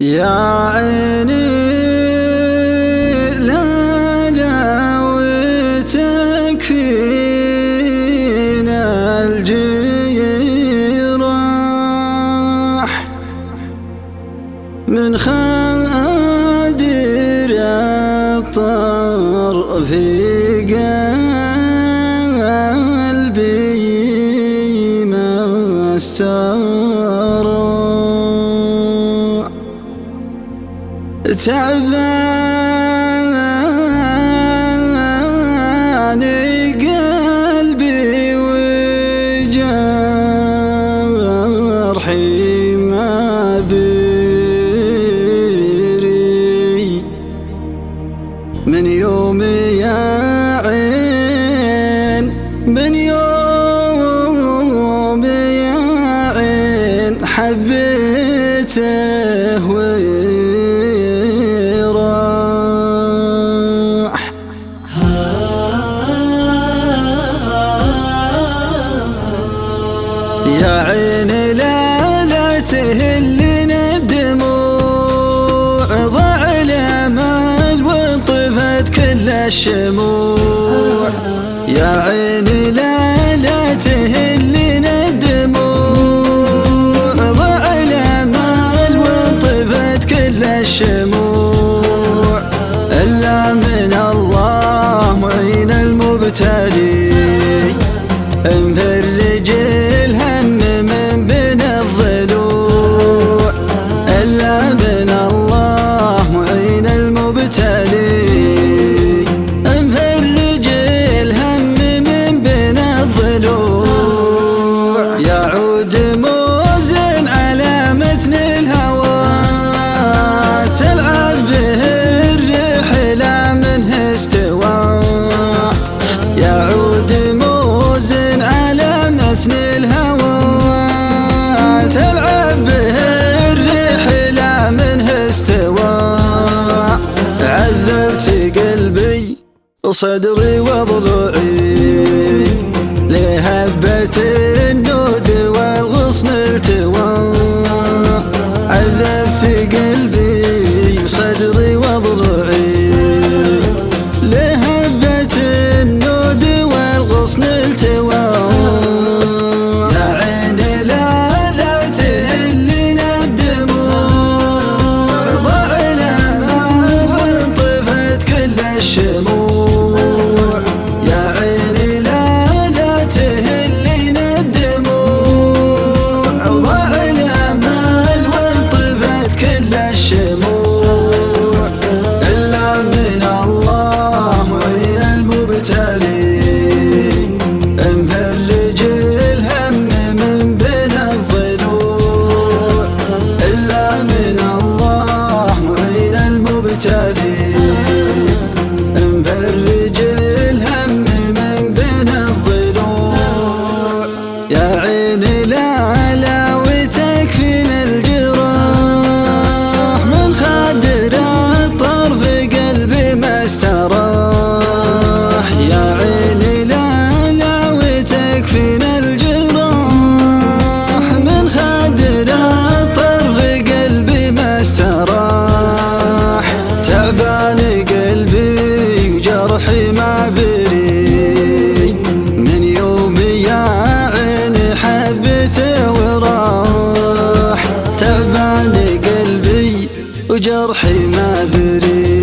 يا عيني لا وتكفينا الجراح من خادر الطر في قلبي ما استرى تعبان قلبي وجرحي ما بري من يوم يا عين من يوم يا عين حبيته يا عين لا تهلنا الدموع ضاع الامل وانطفت كل الشموع يا عين لا تهلنا الدموع ضاع الامل وانطفت كل الشموع الا من الله معين المبتلي مفرج الهم من بين الضلوع الا من الله معين المبتلي مفرج الهم من بين الضلوع يعود موزن على متن الهوى تلعب به الريح لا منه استوى يعود موزن على متن الهوى تلعب به الريح لا منه استوى عذبت قلبي وصدري وضلوعي لهبة النود والغصن التوى عذبت قلبي وصدري وضلوعي لهبة النود والغصن التوى يا عين لا تهلنا الدموع ضاع الامل وانطفت كل الشموع يا عين لا تهلنا الدموع ضاع الامل وانطفت كل الشموع الا من الله معين المبتلي مفرج الهم من بين الضلوع الا من الله معين المبتلي مفرج الهم من بين الضلوع يا عين لا وتكفينا الجراح من خادر الطرف قلبي ما استراح يا عين لا وتكفينا الجراح من خادر الطرف قلبي ما استراح تعبان قلبي وجرحي ما بري من يوم يا عين حبيته وراح تعبان قلبي وجرحي ما بري